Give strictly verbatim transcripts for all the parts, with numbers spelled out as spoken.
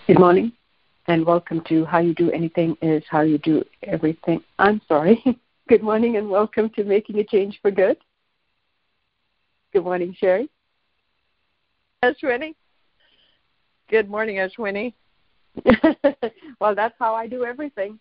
Good morning, and welcome to How You Do Anything is How You Do Everything. I'm sorry. Good morning, and welcome to Making a Change for Good. Good morning, Sherry. Ashwini. Good morning, Ashwini. Well, that's how I do everything.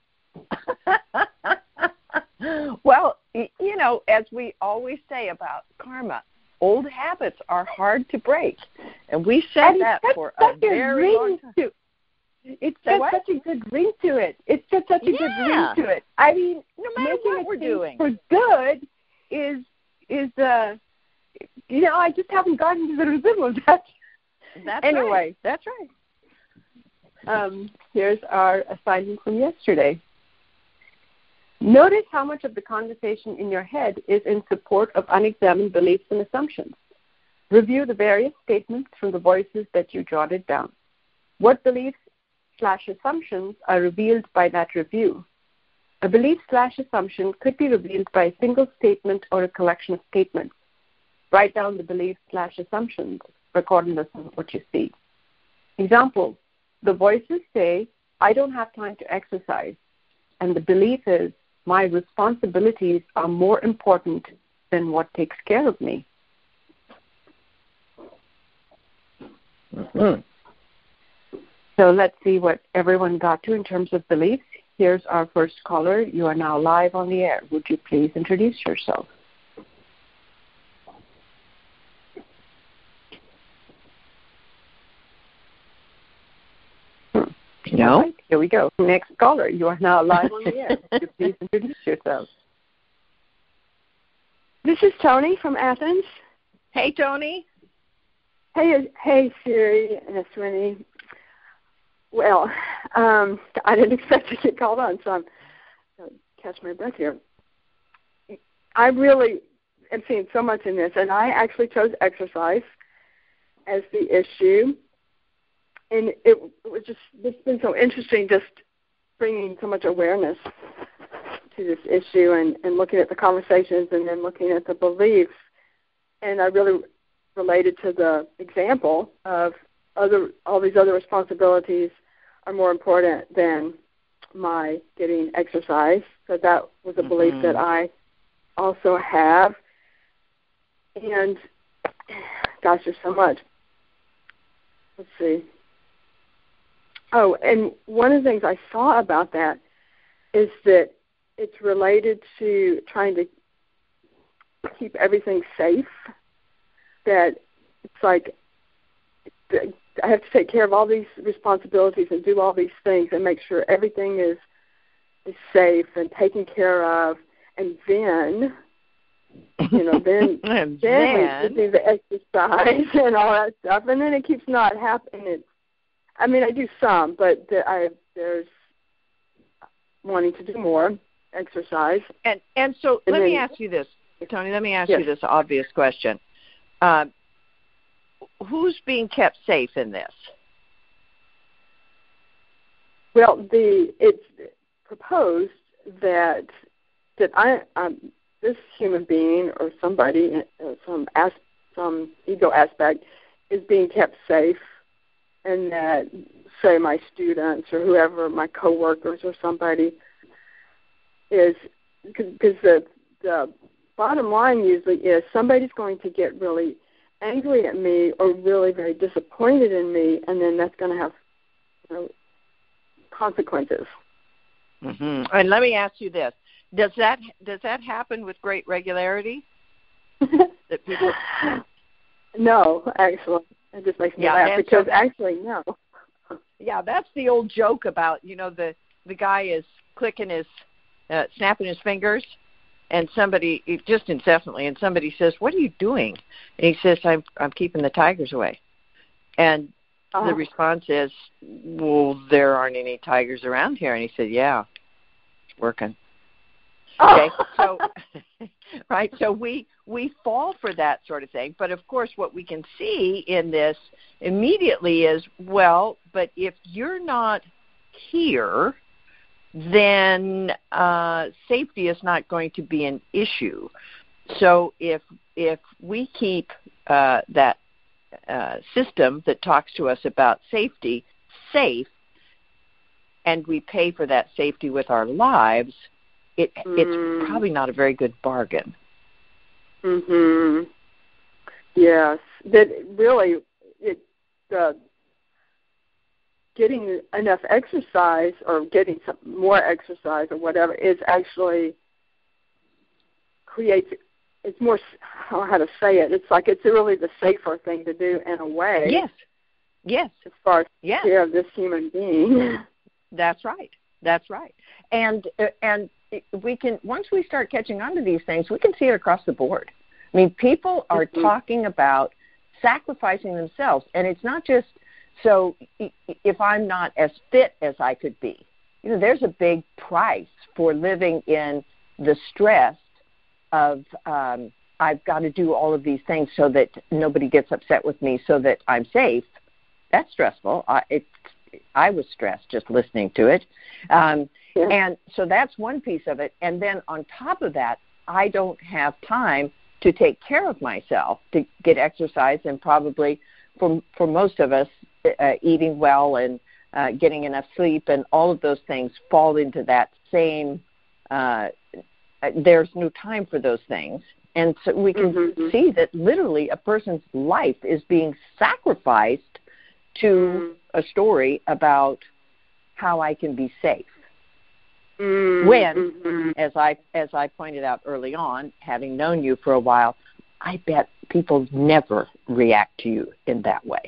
Well, you know, as we always say about karma, old habits are hard to break. And we said and that for a very long time. To, it's got what? such a good ring to it. It's got such a yeah. good ring to it. I mean, no matter making what we're doing for good is, is uh, you know, I just haven't gotten to the resemblance of that. That's anyway, right. That's right. Um, here's our assignment from yesterday. Notice how much of the conversation in your head is in support of unexamined beliefs and assumptions. Review the various statements from the voices that you jotted down. What beliefs slash assumptions are revealed by that review? A belief slash assumption could be revealed by a single statement or a collection of statements. Write down the beliefs slash assumptions, regardless of what you see. Example, the voices say, I don't have time to exercise, and the belief is, my responsibilities are more important than what takes care of me. Mm-hmm. So let's see what everyone got to in terms of beliefs. Here's our first caller. You are now live on the air. Would you please introduce yourself? Hmm. No. Right, here we go. Next caller. You are now live on the air. Would you please introduce yourself? This is Tony from Athens. Hey, Tony. Hey, hey, Sherry and Ashwini. Well, um, I didn't expect to get called on, so I'm going to catch my breath here. I really am seeing so much in this, and I actually chose exercise as the issue. And it, it was just, it's been so interesting just bringing so much awareness to this issue and, and looking at the conversations and then looking at the beliefs. And I really related to the example of other all these other responsibilities are more important than my getting exercise. So that was a mm-hmm. belief that I also have. And, gosh, there's so much. Let's see. Oh, and one of the things I saw about that is that it's related to trying to keep everything safe, that it's like I have to take care of all these responsibilities and do all these things and make sure everything is, is safe and taken care of, and then, you know, then, and then we do the exercise and all that stuff, and then it keeps not happening. I mean, I do some, but the, I, there's wanting to do more exercise. And and so and let then, me ask you this, Tony, let me ask yes. you this obvious question. Uh, who's being kept safe in this? Well, the it's proposed that that I um, this human being or somebody, uh, some as, some ego aspect, is being kept safe, and that, say, my students or whoever, my coworkers or somebody, is because the the bottom line usually is somebody's going to get really angry at me or really very disappointed in me, and then that's going to have, you know, consequences. Mm-hmm. And let me ask you this: Does that does that happen with great regularity? that people... No, actually, it just makes me yeah, laugh because so, actually, no. Yeah, that's the old joke about, you know, the the guy is clicking his, uh, snapping his fingers, and somebody, just incessantly, and somebody says, what are you doing? And he says, I'm I'm keeping the tigers away. And oh. the response is, well, there aren't any tigers around here. And he said, yeah, it's working. Okay, so, right, so we, we fall for that sort of thing. But, of course, what we can see in this immediately is, well, but if you're not here, then uh, safety is not going to be an issue. So if if we keep uh, that uh, system that talks to us about safety safe, and we pay for that safety with our lives, it mm. it's probably not a very good bargain. Mhm. Yes, that really it uh, getting enough exercise or getting some more exercise or whatever is actually creates. It's more, I don't know how to say it. It's like it's really the safer thing to do in a way. Yes. Yes. As far as yes. care of this human being. That's right. That's right. And uh, and we can, once we start catching on to these things, we can see it across the board. I mean, people are mm-hmm. talking about sacrificing themselves, and it's not just so if I'm not as fit as I could be. You know, there's a big price for living in the stress of um, I've got to do all of these things so that nobody gets upset with me, so that I'm safe. That's stressful. I, it, I was stressed just listening to it. Um, yeah. And so that's one piece of it. And then on top of that, I don't have time to take care of myself, to get exercise, and probably for, for most of us, uh, eating well and uh, getting enough sleep and all of those things fall into that same, uh, there's no time for those things. And so we can mm-hmm. see that literally a person's life is being sacrificed to mm-hmm. a story about how I can be safe. Mm-hmm. When, as I as I pointed out early on, having known you for a while, I bet people never react to you in that way.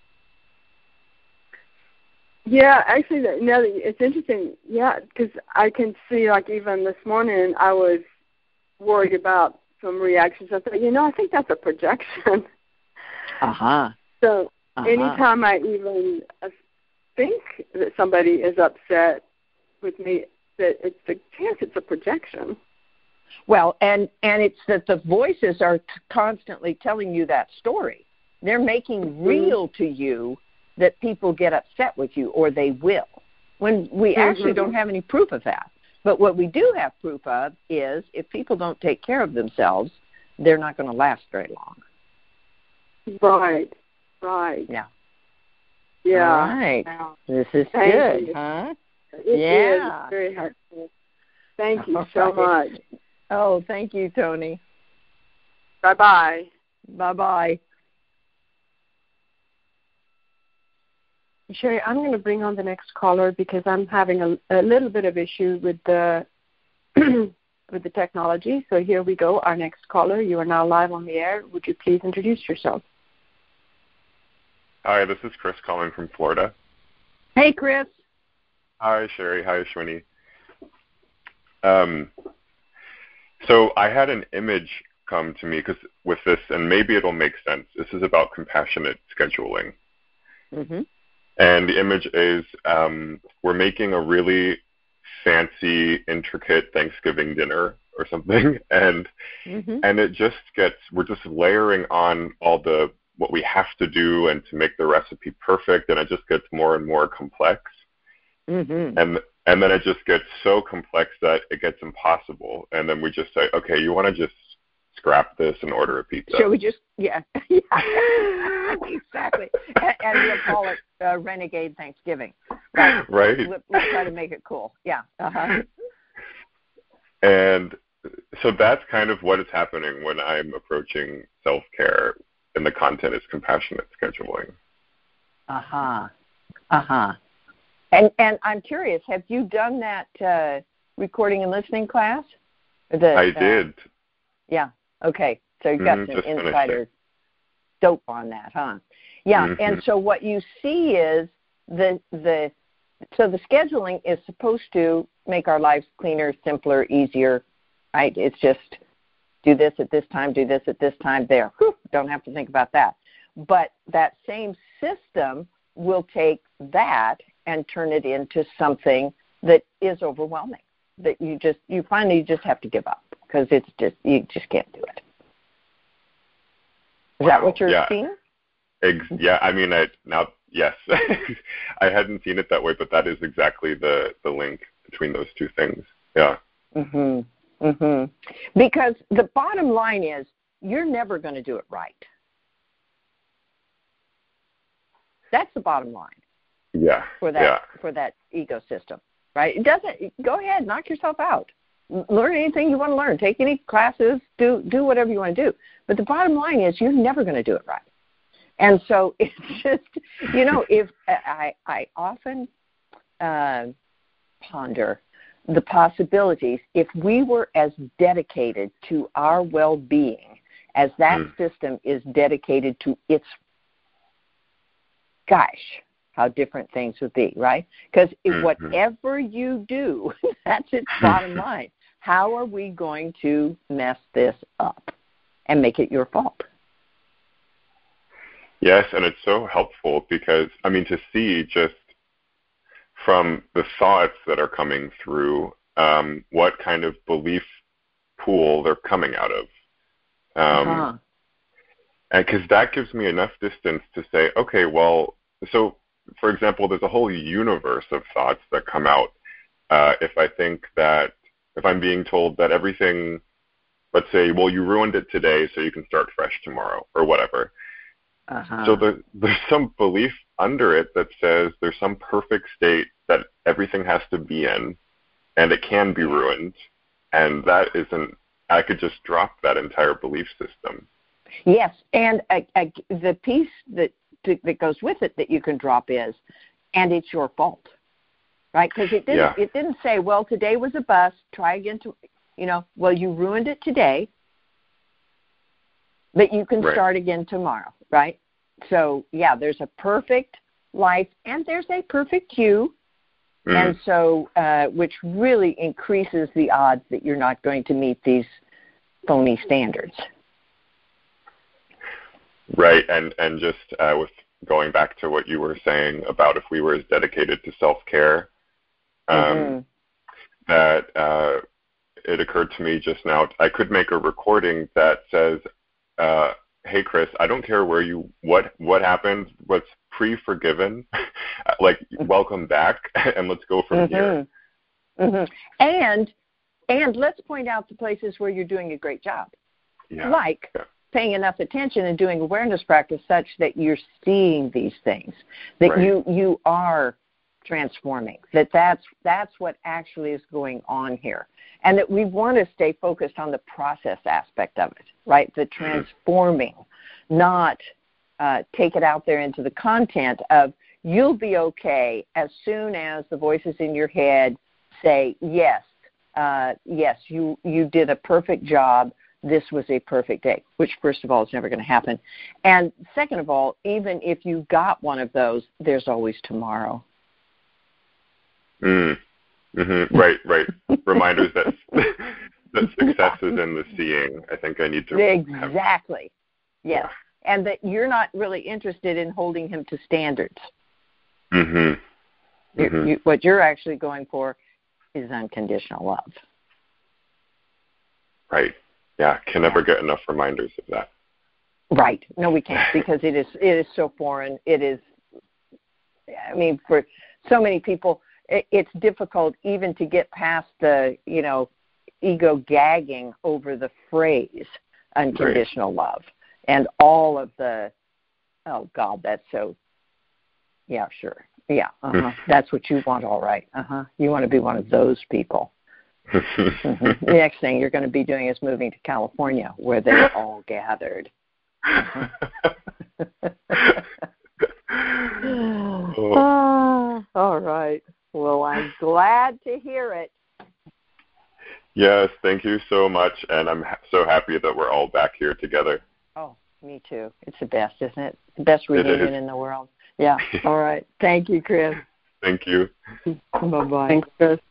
Yeah, actually, no, it's interesting. Yeah, because I can see, like, even this morning, I was worried about some reactions. I thought, you know, I think that's a projection. Uh-huh. So uh-huh. anytime I even think that somebody is upset with me, that it's a chance it's a projection. Well, and, and it's that the voices are t- constantly telling you that story. They're making mm-hmm. real to you that people get upset with you, or they will, when we mm-hmm. actually don't have any proof of that. But what we do have proof of is if people don't take care of themselves, they're not going to last very long. Right, right. Yeah. Yeah. All right. Wow. This is Thank good, you. huh? It yeah. is very helpful. Thank you All so right. much. Oh, thank you, Tony. Bye-bye. Bye-bye. Sherry, I'm going to bring on the next caller because I'm having a, a little bit of issue with the with the technology. So here we go. Our next caller. You are now live on the air. Would you please introduce yourself? Hi, this is Chris calling from Florida. Hey, Chris. Hi, Sherry. Hi, Ashwini. Um, so I had an image come to me because with this, and maybe it'll make sense. This is about compassionate scheduling. Mm-hmm. And the image is um, we're making a really fancy, intricate Thanksgiving dinner or something, and mm-hmm. and it just gets, we're just layering on all the what we have to do and to make the recipe perfect, and it just gets more and more complex. Mm-hmm. And and then it just gets so complex that it gets impossible, and then we just say, okay, you want to just scrap this and order a pizza? Shall we just, yeah, yeah. Exactly. And, and we'll call it uh, Renegade Thanksgiving. Right. Right. We'll, we'll try to make it cool. Yeah. Uh-huh. And so that's kind of what is happening when I'm approaching self-care, and the content is compassionate scheduling. Uh-huh. Uh-huh. And and I'm curious, have you done that uh, recording and listening class? The, I uh, did. Yeah. Okay. So you've got mm-hmm, some insider dope on that, huh? Yeah. Mm-hmm. And so what you see is the the so the scheduling is supposed to make our lives cleaner, simpler, easier, right? It's just do this at this time, do this at this time, there. Whew, don't have to think about that. But that same system will take that and turn it into something that is overwhelming, that you just, you finally just have to give up because it's just, you just can't do it. Is wow. that what you're yeah. seeing? Ex- yeah, I mean, I now, yes. I hadn't seen it that way, but that is exactly the, the link between those two things. Yeah. Mm-hmm. Mm-hmm. Because the bottom line is you're never going to do it right. That's the bottom line. Yeah. For that yeah. for that ecosystem, right? It doesn't. Go ahead, knock yourself out. Learn anything you want to learn. Take any classes. Do do whatever you want to do. But the bottom line is, you're never going to do it right. And so it's just, you know, if I I often uh, ponder the possibilities if we were as dedicated to our well-being as that mm. system is dedicated to its, gosh, how different things would be, right? Because mm-hmm. whatever you do, that's its bottom line. How are we going to mess this up and make it your fault? Yes, and it's so helpful because, I mean, to see just from the thoughts that are coming through, um, what kind of belief pool they're coming out of. Um, uh-huh. And because that gives me enough distance to say, okay, well, so, for example, there's a whole universe of thoughts that come out. Uh, if I think that, if I'm being told that everything, let's say, well, you ruined it today, so you can start fresh tomorrow, or whatever. Uh-huh. So there, there's some belief under it that says there's some perfect state that everything has to be in, and it can be ruined, and that isn't, I could just drop that entire belief system. Yes, and uh, uh, the piece that that goes with it that you can drop is, and it's your fault, right? Because it didn't, yeah. it didn't say, well, today was a bust, try again to, you know, well, you ruined it today, but you can right. start again tomorrow, right? So, yeah, there's a perfect life, and there's a perfect you, mm. and so, uh, which really increases the odds that you're not going to meet these phony standards. Right, and, and just uh, with going back to what you were saying about if we were as dedicated to self-care, um, mm-hmm. that uh, it occurred to me just now, I could make a recording that says, uh, hey, Chris, I don't care where you, what what happened, what's pre-forgiven, like, welcome back, and let's go from mm-hmm. here. Mm-hmm. And, and let's point out the places where you're doing a great job, yeah. like yeah. paying enough attention and doing awareness practice such that you're seeing these things, that right. you you are transforming, that that's, that's what actually is going on here, and that we want to stay focused on the process aspect of it, right, the transforming, not uh, take it out there into the content of you'll be okay as soon as the voices in your head say, yes, uh, yes, you, you did a perfect job, this was a perfect day, which, first of all, is never going to happen. And second of all, even if you got one of those, there's always tomorrow. Mm. Mm-hmm. Right, right. Reminders that that success is in the seeing. I think I need to Exactly. Have, yes. Yeah. And that you're not really interested in holding him to standards. Mm-hmm. You're, mm-hmm. you, what you're actually going for is unconditional love. Right. Yeah, can never yeah. get enough reminders of that. Right. No, we can't, because it is it is so foreign. It is, I mean, for so many people, it, it's difficult even to get past the, you know, ego gagging over the phrase unconditional right. love and all of the, oh, God, that's so, yeah, sure. Yeah, uh-huh. That's what you want, all right. Uh-huh. You want to be one of those people. mm-hmm. The next thing you're going to be doing is moving to California, where they're all gathered. Uh-huh. oh. uh, all right. Well, I'm glad to hear it. Yes, thank you so much, and I'm ha- so happy that we're all back here together. Oh, me too. It's the best, isn't it? The best reunion in the world. Yeah. All right. Thank you, Chris. Thank you. Bye-bye. Thanks, Chris.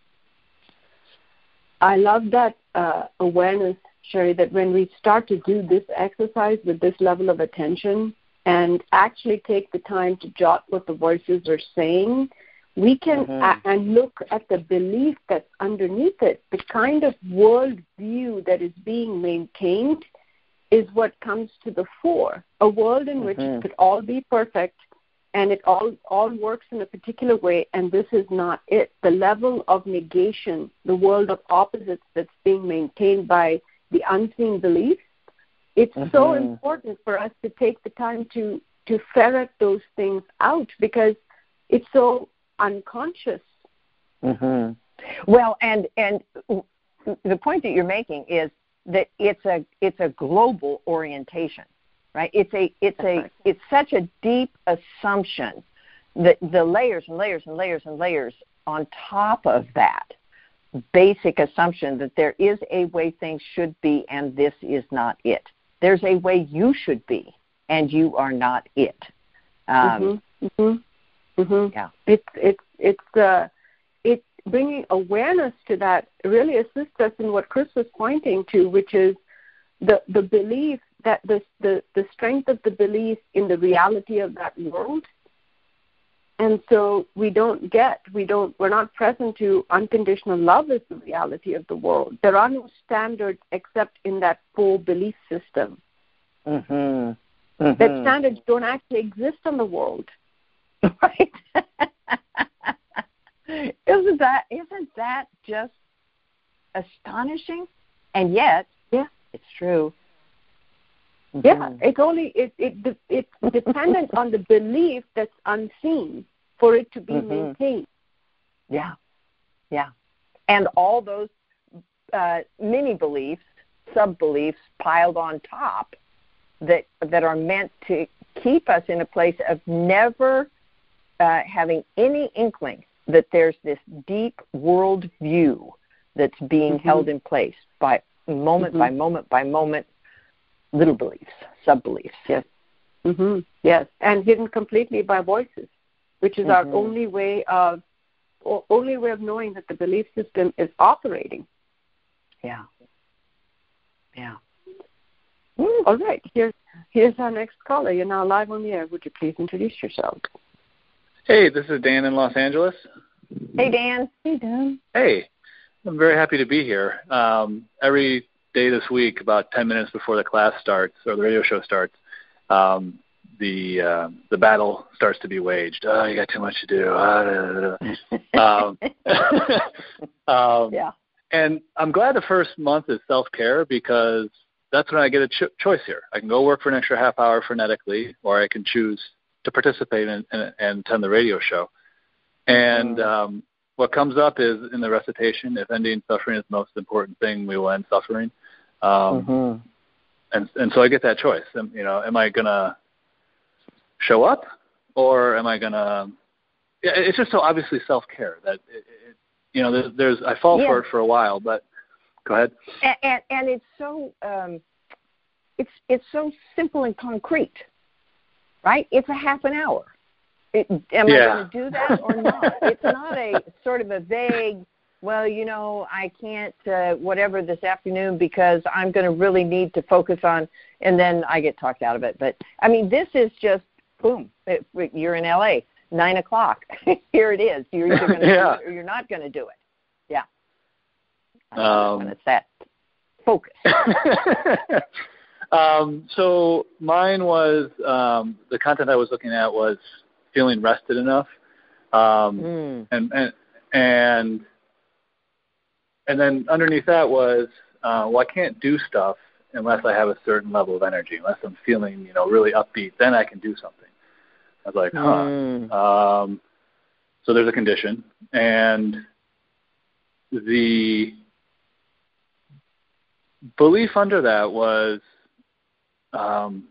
I love that uh, awareness, Sherry, that when we start to do this exercise with this level of attention and actually take the time to jot what the voices are saying, we can mm-hmm. a- and look at the belief that's underneath it. The kind of world view that is being maintained is what comes to the fore. A world in mm-hmm. which it could all be perfect and it all, all works in a particular way, and this is not it. The level of negation, the world of opposites that's being maintained by the unseen belief, it's mm-hmm. so important for us to take the time to, to ferret those things out, because it's so unconscious. Mm-hmm. Well, and and the point that you're making is that it's a it's a global orientation, right? It's a it's a it's such a deep assumption that the layers and layers and layers and layers on top of that basic assumption that there is a way things should be and this is not it. There's a way you should be and you are not it. Um, mm-hmm. Mm-hmm. Mm-hmm. Yeah, it's it's it's uh, it's bringing awareness to that really assists us in what Chris was pointing to, which is the the belief that the the the strength of the belief in the reality of that world. And so we don't get, we don't, we're not present to unconditional love as the reality of the world. There are no standards except in that full belief system. Mm-hmm. Mm-hmm. That standards don't actually exist in the world. Right? isn't that isn't that just astonishing? And yet, yeah, it's true. Mm-hmm. Yeah, it's only it it it's dependent on the belief that's unseen for it to be mm-hmm. maintained. Yeah, yeah, and all those uh, mini beliefs, sub beliefs piled on top that that are meant to keep us in a place of never uh, having any inkling that there's this deep world view that's being mm-hmm. held in place by moment mm-hmm. by moment by moment. Little beliefs, sub-beliefs. Yes. Mm-hmm. Yes, and hidden completely by voices, which is mm-hmm. our only way of only way of knowing that the belief system is operating. Yeah. Yeah. Mm. All right. Here's here's our next caller. You're now live on the air. Would you please introduce yourself? Hey, this is Dan in Los Angeles. Hey, Dan. Hey, Dan. Hey, I'm very happy to be here. Um, every day this week, about ten minutes before the class starts or the radio show starts, um, the uh, the battle starts to be waged. Oh, you got too much to do. um, um, yeah. And I'm glad the first month is self-care because that's when I get a cho- choice here. I can go work for an extra half hour frenetically, or I can choose to participate in, in, and attend the radio show. And mm. um, what comes up is in the recitation, if ending suffering is the most important thing, we will end suffering. Um, mm-hmm. and and so I get that choice. Am, you know, am I gonna show up, or am I gonna? Yeah, it's just so obviously self-care that it, it, you know, there's, there's I fall yeah. for it for a while, but go ahead. And and, and it's so um, it's it's so simple and concrete, right? It's a half an hour. It, am yeah. I going to do that or not? It's not a sort of a vague, well, you know, I can't uh, whatever this afternoon because I'm going to really need to focus on, and then I get talked out of it. But, I mean, this is just, boom, it, you're in L A, nine o'clock. Here it is. You're either going to yeah. do it or you're not going to do it. Yeah. Um, when it's that focus. um, so mine was, um, the content I was looking at was feeling rested enough, um, mm. and, and and and then underneath that was, uh, well, I can't do stuff unless I have a certain level of energy, unless I'm feeling, you know, really upbeat. Then I can do something. I was like, huh. Mm. Um, so there's a condition, and the belief under that was, um,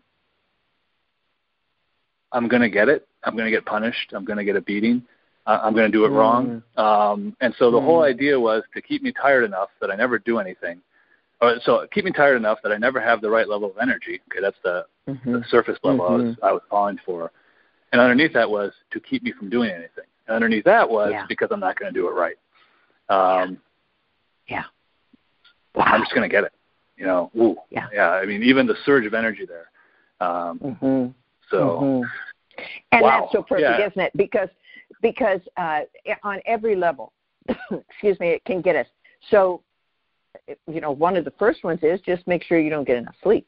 I'm going to get it. I'm going to get punished. I'm going to get a beating. Uh, I'm going to do it mm. wrong. Um, and so the mm. whole idea was to keep me tired enough that I never do anything. Or, so keep me tired enough that I never have the right level of energy. Okay, that's the, mm-hmm. the surface level mm-hmm. I was I was falling for. And underneath that was to keep me from doing anything. And underneath that was yeah. because I'm not going to do it right. Um, yeah. yeah. Wow. I'm just going to get it. You know, ooh. Yeah. yeah. I mean, even the surge of energy there. Um, mm-hmm. So. Mm-hmm. And wow. that's so perfect, yeah. isn't it? Because because uh, on every level, excuse me, it can get us. So, you know, one of the first ones is just make sure you don't get enough sleep.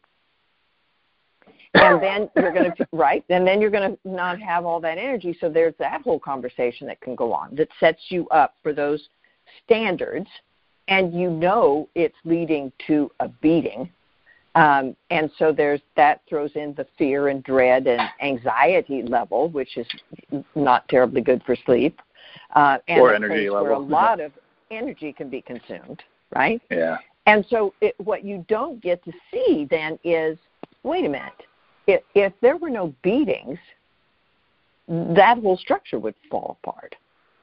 And then you're going to, right, and then you're going to not have all that energy. So there's that whole conversation that can go on that sets you up for those standards, and you know it's leading to a beating. Um, and so there's that throws in the fear and dread and anxiety level, which is not terribly good for sleep. Uh, and or a energy place level. where a lot of energy can be consumed, right? Yeah. And so it, what you don't get to see then is, wait a minute, if, if there were no beatings, that whole structure would fall apart.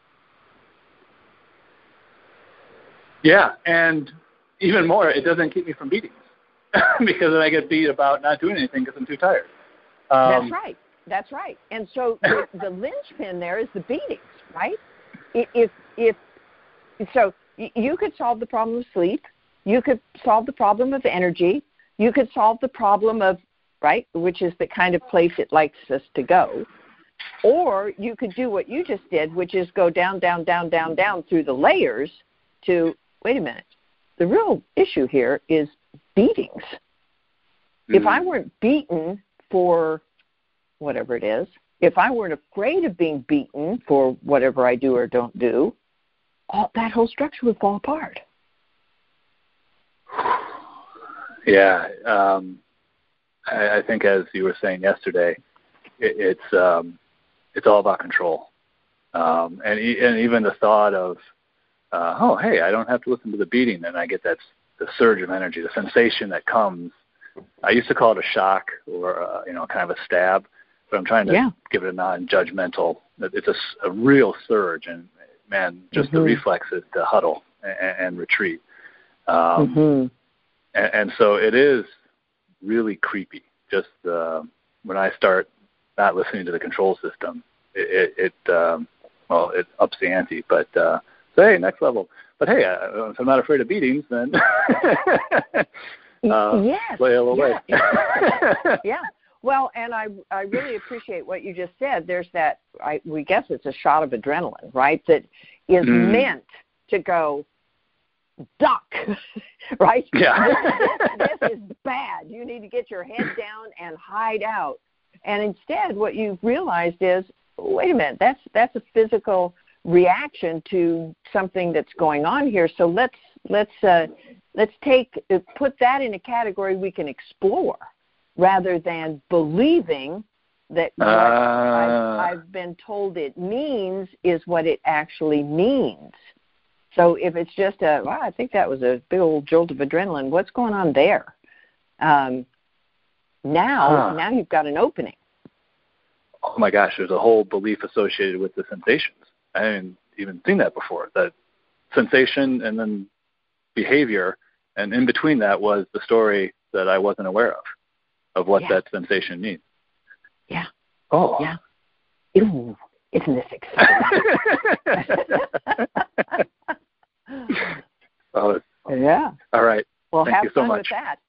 Yeah, and even more, it doesn't keep me from beatings because then I get beat about not doing anything because I'm too tired. Um, That's right. That's right. And so the, the linchpin there is the beatings, right? If if so, you could solve the problem of sleep. You could solve the problem of energy. You could solve the problem of, right, which is the kind of place it likes us to go. Or you could do what you just did, which is go down, down, down, down, down through the layers to, wait a minute, the real issue here is beatings. Mm-hmm. If I weren't beaten for whatever it is, if I weren't afraid of being beaten for whatever I do or don't do, all, that whole structure would fall apart. Yeah, um, I, I think as you were saying yesterday, it, it's um, it's all about control, um, and e- and even the thought of, uh, oh hey, I don't have to listen to the beating, and I get that the surge of energy, the sensation that comes. I used to call it a shock or uh, you know kind of a stab, but I'm trying to yeah. give it a non-judgmental. It's a, a real surge, and man, just mm-hmm. the reflexes to huddle and, and retreat. Um, mm-hmm. and, and so it is really creepy. Just uh, when I start not listening to the control system, it, it, it um, well, it ups the ante. But uh, so hey, next level. But hey, uh, if I'm not afraid of beatings, then uh, yes, flail away. Yeah. yeah. Well, and I I really appreciate what you just said. There's that, I, we guess it's a shot of adrenaline, right, that is mm. meant to go, duck, right? Yeah. this, this is bad. You need to get your head down and hide out. And instead, what you've realized is, wait a minute, that's that's a physical reaction to something that's going on here. So let's let's uh, let's take put that in a category we can explore, rather than believing that what uh. I've, I've been told it means is what it actually means. So if it's just a, wow, I think that was a big old jolt of adrenaline, what's going on there? Um, now, huh. now you've got an opening. Oh my gosh, there's a whole belief associated with the sensations. I hadn't even seen that before. That sensation and then behavior, and in between that was the story that I wasn't aware of, of what yeah. that sensation means. Yeah. Oh. Yeah. Ooh, isn't this exciting? oh, yeah. All right. Well, Thank have you so fun much. with that.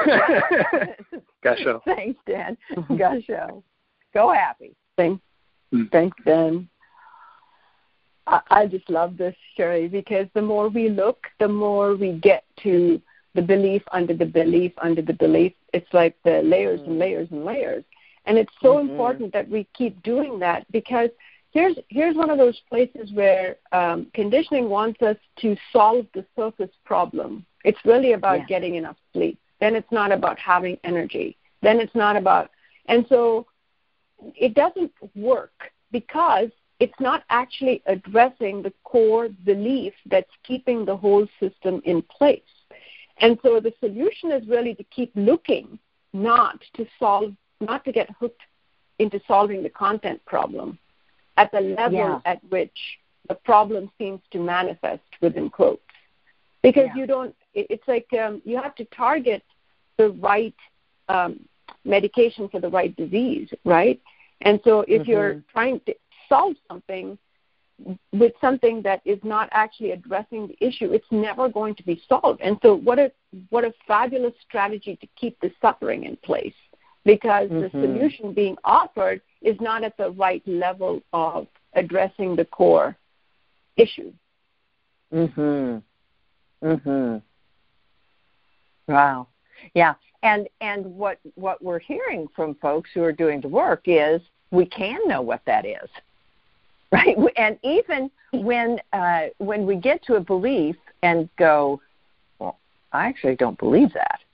Gasho. Thanks, Dan. Gasho. Go happy. Thanks, mm. Thanks, Dan. I, I just love this, Sherry, because the more we look, the more we get to the belief under the belief under the belief. It's like the layers mm. and layers and layers. And it's so mm-hmm. important that we keep doing that, because here's here's one of those places where um, conditioning wants us to solve the surface problem. It's really about yeah. getting enough sleep. Then it's not about having energy. Then it's not about, and so it doesn't work because it's not actually addressing the core belief that's keeping the whole system in place. And so the solution is really to keep looking, not to solve, not to get hooked into solving the content problem at the level yeah. at which the problem seems to manifest within quotes. Because yeah. you don't, it's like um, you have to target the right um, medication for the right disease, right? And so if mm-hmm. you're trying to solve something with something that is not actually addressing the issue, it's never going to be solved. And so what a what a fabulous strategy to keep the suffering in place, because mm-hmm. the solution being offered is not at the right level of addressing the core issue. Mhm. Mhm. Wow. Yeah. And and what what we're hearing from folks who are doing the work is we can know what that is. Right? And even when uh, when we get to a belief and go, well, I actually don't believe that.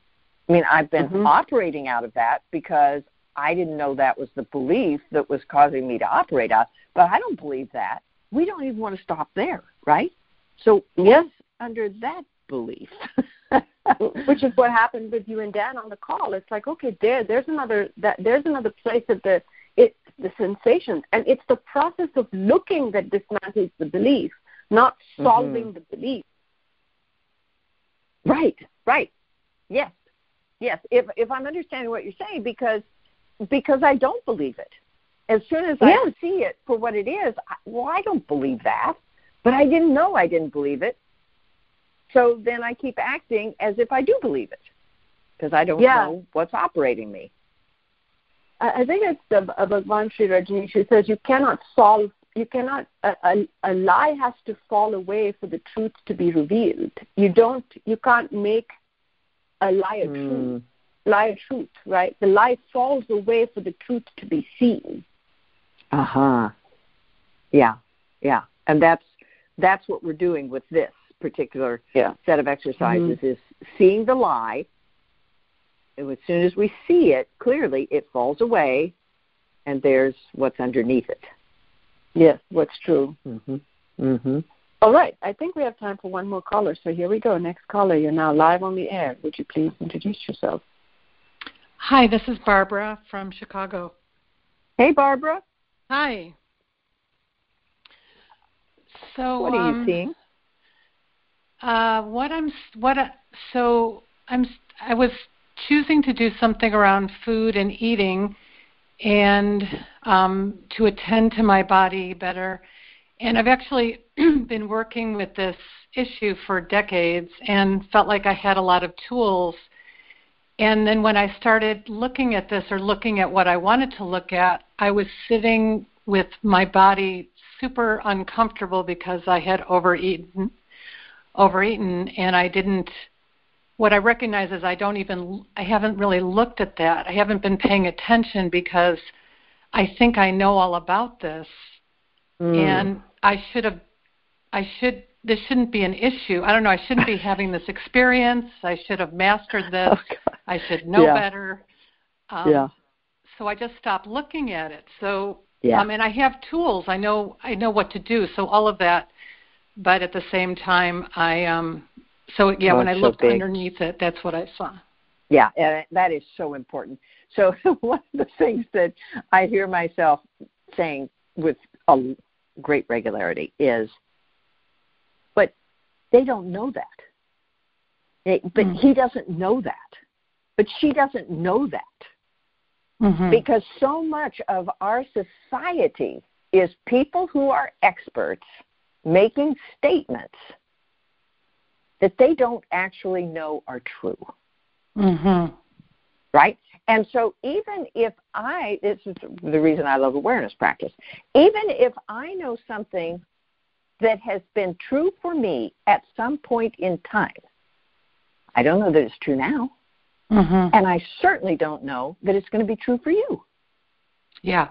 I mean, I've been mm-hmm. operating out of that because I didn't know that was the belief that was causing me to operate out. But I don't believe that. We don't even want to stop there, right? So yes, under that belief. Which is what happened with you and Dan on the call. It's like, okay, there, there's another that there's another place that the it the sensations, and it's the process of looking that dismantles the belief, not solving mm-hmm. the belief. Right, right. Yes, yes. If if I'm understanding what you're saying, because because I don't believe it. As soon as yes. I see it for what it is, I, well, I don't believe that, but I didn't know I didn't believe it. So then I keep acting as if I do believe it, because I don't yeah. know what's operating me. I think it's the Bhagwan Sri Rajni. She says you cannot solve, you cannot, a, a, a lie has to fall away for the truth to be revealed. You don't, you can't make a lie a mm. truth, lie a truth, right? The lie falls away for the truth to be seen. Uh-huh. Yeah, yeah. And that's that's what we're doing with this particular yeah. set of exercises mm-hmm. is seeing the lie. And as soon as we see it clearly, it falls away, and there's what's underneath it. Yes, what's true. Mm-hmm. Mm-hmm. All right. I think we have time for one more caller, so here we go. Next caller, you're now live on the air. Would you please introduce yourself? Hi, this is Barbara from Chicago. Hey, Barbara. Hi. So what are um, you seeing? Uh, what I'm what I, so I'm I was choosing to do something around food and eating, and um, to attend to my body better. And I've actually been working with this issue for decades, and felt like I had a lot of tools. And then when I started looking at this, or looking at what I wanted to look at, I was sitting with my body super uncomfortable because I had overeaten. overeaten and I didn't, what I recognize is I don't even, I haven't really looked at that. I haven't been paying attention because I think I know all about this. Mm. And I should have, I should, this shouldn't be an issue. I don't know, I shouldn't be having this experience. I should have mastered this. Oh, I should know yeah. better. Um, yeah. So I just stopped looking at it. So, yeah. um, and I have tools. I know, I know what to do. So all of that. But at the same time, I um. So yeah, oh, when I looked so underneath it, that's what I saw. Yeah, and that is so important. So one of the things that I hear myself saying with a great regularity is, "But they don't know that. They, but mm-hmm. he doesn't know that. But she doesn't know that." Mm-hmm. Because so much of our society is people who are experts making statements that they don't actually know are true. Mm-hmm. Right? And so even if I, this is the reason I love awareness practice, even if I know something that has been true for me at some point in time, I don't know that it's true now. Mm-hmm. And I certainly don't know that it's going to be true for you. Yeah.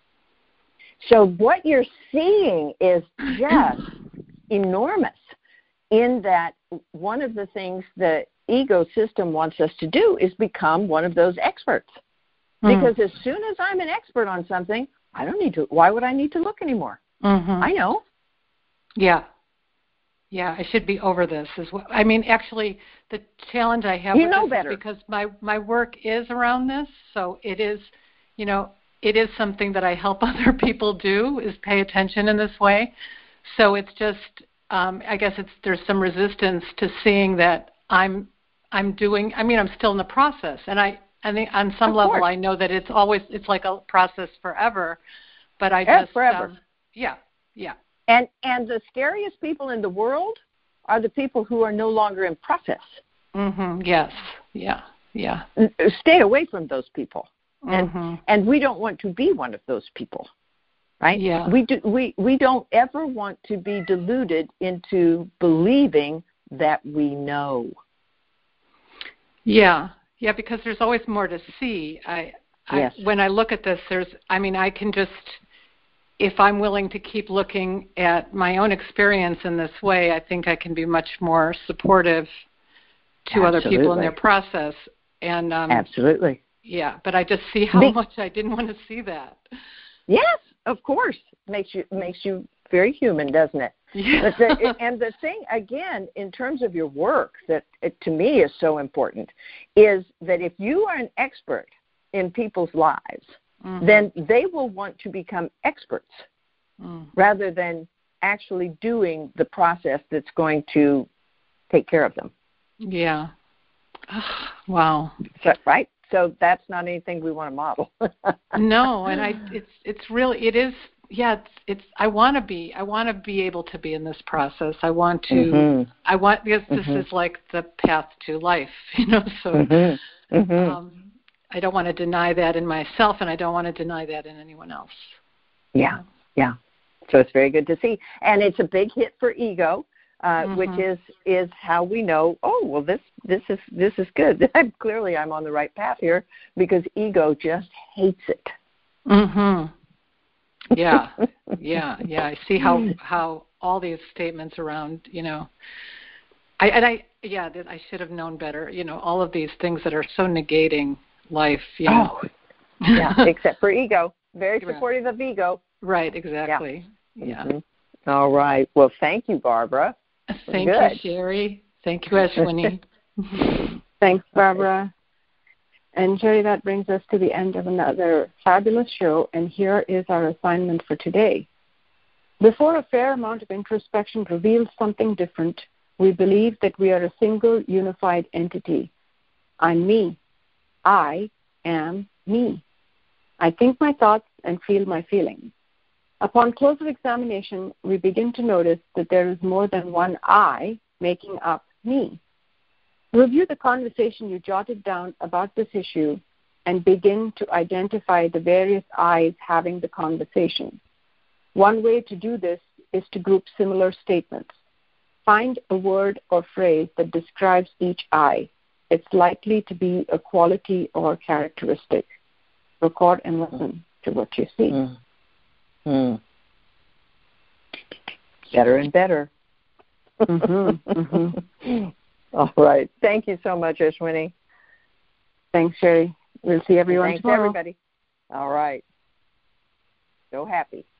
So what you're seeing is just enormous in that one of the things the ego system wants us to do is become one of those experts. Mm. Because as soon as I'm an expert on something, I don't need to, why would I need to look anymore? Mm-hmm. I know. Yeah. Yeah, I should be over this as well. I mean, actually, the challenge I have you with know this better. is because my, my work is around this, so it is, you know, it is something that I help other people do, is pay attention in this way. So it's just, um, I guess it's there's some resistance to seeing that I'm I'm doing. I mean, I'm still in the process, and I I think on some of level course. I know that it's always it's like a process forever. But I yeah, just forever. Um, yeah, yeah. And and the scariest people in the world are the people who are no longer in process. Mm-hmm. Yes. Yeah. Yeah. Stay away from those people. And mm-hmm. and we don't want to be one of those people, right? Yeah. We do we, we don't ever want to be deluded into believing that we know. Yeah. Yeah, because there's always more to see. I, yes. I when I look at this, there's I mean, I can just if I'm willing to keep looking at my own experience in this way, I think I can be much more supportive to Absolutely. other people in their process. And um, absolutely. Yeah, but I just see how Be- much I didn't want to see that. Yes, of course. Makes you makes you very human, doesn't it? Yeah. But the, and the thing, again, in terms of your work, that it, to me is so important, is that if you are an expert in people's lives, mm-hmm. then they will want to become experts mm. rather than actually doing the process that's going to take care of them. Yeah. Wow. So, right? So that's not anything we want to model. No, and I it's it's really it is yeah, it's, it's I want to be I want to be able to be in this process. I want to mm-hmm. I want because this mm-hmm. is like the path to life, you know, so mm-hmm. Mm-hmm. Um, I don't want to deny that in myself, and I don't want to deny that in anyone else. Yeah. Yeah. So it's very good to see. And it's a big hit for ego. Uh, mm-hmm. which is, is how we know, oh, well, this this is this is good. I'm, clearly I'm on the right path here, because ego just hates it. Mhm. Yeah, yeah, yeah. I see how how all these statements around, you know, I and I yeah, I should have known better. You know, all of these things that are so negating life. You know. Oh, yeah, except for ego. Very supportive of ego. Right. Exactly. Yeah. yeah. Mm-hmm. All right. Well, thank you, Barbara. Thank Good. you, Sherry. Thank you, Ashwini. Thanks, Barbara. And Sherry, that brings us to the end of another fabulous show, and here is our assignment for today. Before a fair amount of introspection reveals something different, we believe that we are a single, unified entity. I'm me. I am me. I think my thoughts and feel my feelings. Upon closer examination, we begin to notice that there is more than one I making up me. Review the conversation you jotted down about this issue and begin to identify the various I's having the conversation. One way to do this is to group similar statements. Find a word or phrase that describes each I. It's likely to be a quality or characteristic. Record and listen to what you see. Mm. Hmm. Better and better. Mm-hmm, mm-hmm. All right. Thank you so much, Ashwini. Thanks, Sherry. We'll see everyone Thanks, tomorrow. everybody. All right. So happy.